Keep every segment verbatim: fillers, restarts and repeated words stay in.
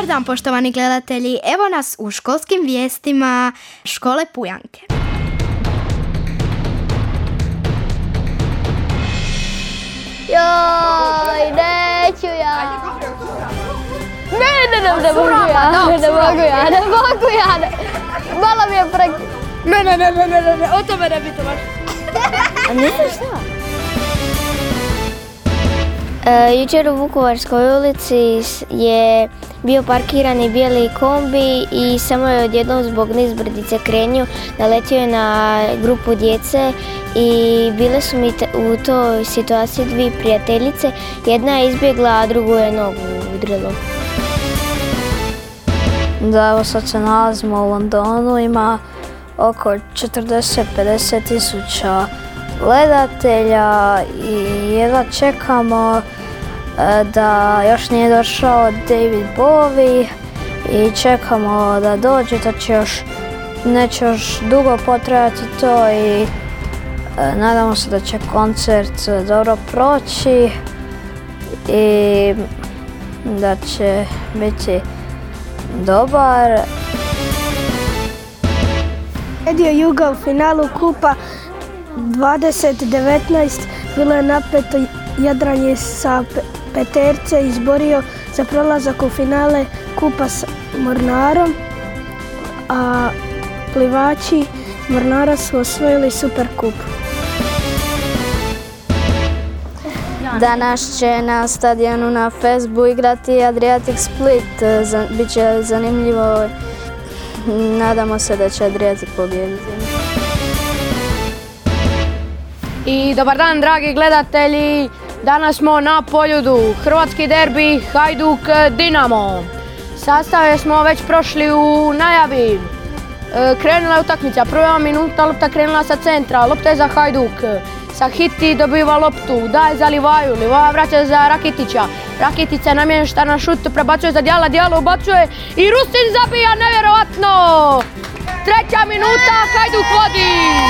Dobar dan poštovani gledatelji, evo nas u školskim vijestima škole Pujanke. Joj, neću ja. Ne, ne, ne, ne mogu ja, ne mogu ja, ne mogu ja, ne. Malo mi je prek... Ne, ne, ne, ne, ne, ne, o tome ne bi to baš. A nisam šta? E, jučer u Vukovarskoj ulici je bio parkirani bijeli kombi i samo je odjednom zbog nizbrdice krenju naletio je na grupu djece i bile su mi u toj situaciji dvije prijateljice. Jedna je izbjegla, a drugu je nogu udrilo. Da, evo sad se nalazimo u Londonu, ima oko četrdeset do pedeset tisuća gledatelja i jedva čekamo da još nije došao David Bowie i čekamo da dođe, to će još, neće još dugo potrajati to i nadamo se da će koncert dobro proći i da će biti dobar. Radio Juga u finalu Kupa dvadeset devetnaest bilo je napeto, Jadran sa peterce izborio za prolazak u finale Kupa s Mornarom, a plivači Mornara su osvojili Superkup. Danas će na stadionu na Fesbu igrati Adriatic Split, biće zanimljivo, nadamo se da će Adriatic pobijediti. I dobar dan dragi gledatelji, danas smo na Poljudu, hrvatski derbi Hajduk Dinamo. Sastave smo već prošli u najavi. Krenula je utakmica, prva minuta lopta krenula sa centra, lopta je za Hajduk. Sahiti dobiva loptu, daje za Livaju, Livaja vraća za Rakitića. Rakitica namješta na šut, prebacuje za Djala, Djala ubacuje i Rustin zabija, nevjerovatno! Treća minuta, Hajduk vodi!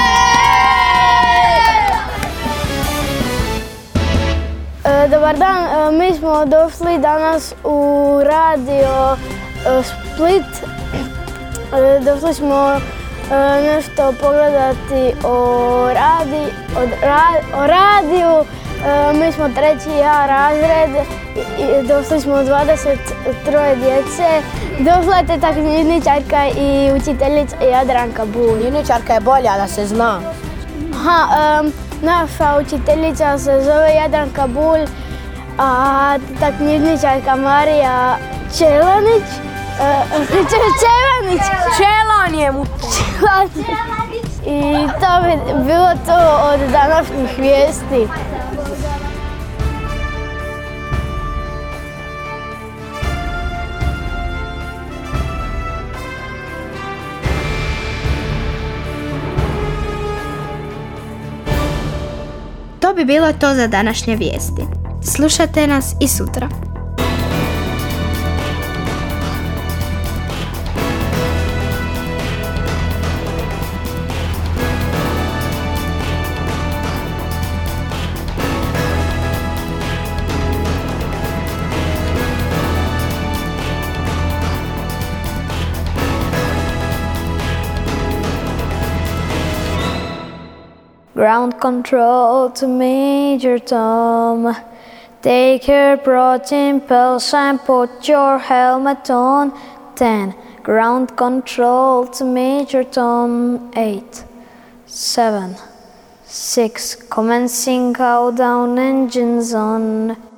Dobar dan, mi smo došli danas u radio Split. Došli smo nešto pogledati o, radi, o radiju. Mi smo treći A razred i došli smo dvadeset troje djece. Došla je teta knjižničarka i učiteljica Jadranka Bulj. Knjižničarka je bolja, da se zna. Aha, um, naša učiteljica se zove Jadranka Bulj, a ta knjižničarka Marija Čelanić. Uh, Čelanić! Čelan je mu! I to bi bilo to od današnjih vijesti. To bi bilo to za današnje vijesti. Slušajte nas i sutra. Ground control to Major Tom. Take your protein pills and put your helmet on. ten. Ground control to Major Tom. eight. seven. six. Commencing countdown, engines on.